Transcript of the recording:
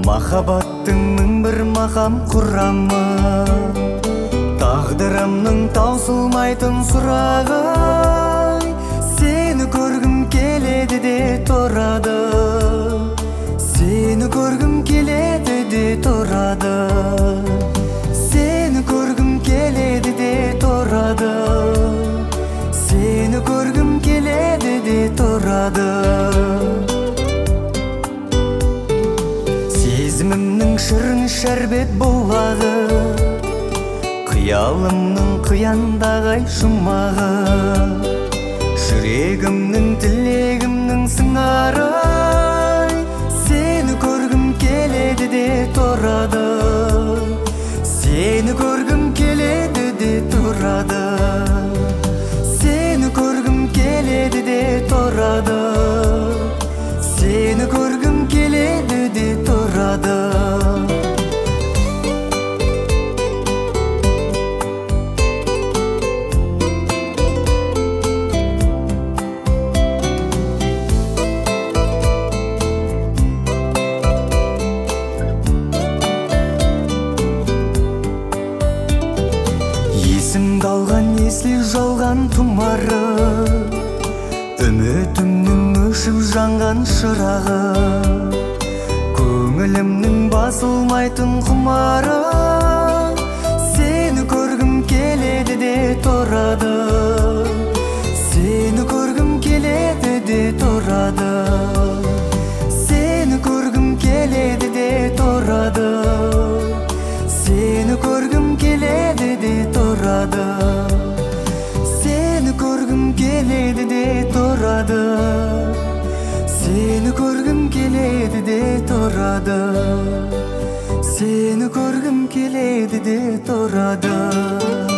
Махаббаттың мың бір мақам құрамы, тағдырымның таусылмайтын сұрағы. Сені көргім келеді де тұрады, сені көргім келеді де тұрады, сені көргім келеді де тұрады, сені көргім келеді де тұрады. Сезімімнің шырын шәрбет болады, қиялымның қияндағай жұмағы, жүрегімнің тілегімнің сыңары. Сені көргім келеді де тұрады, сені көргім келеді де тұрады, сені көргім келеді де тұрады, сені көргім келеді де тұрады. Есімді алған еслі жалған тұмары, үмітімнің өшіп жанған шырағы, көңілімнің басылмайтын құмары. Сені көргім келеді де тұрады, сені көргім келеді де тұрады, сені көргім келеді де тұрады, сені көргім келеді де тұрады, сені көргім келеді де тұрады, сені көргім келеді де тұрады, сені көргім келеді де тұрады.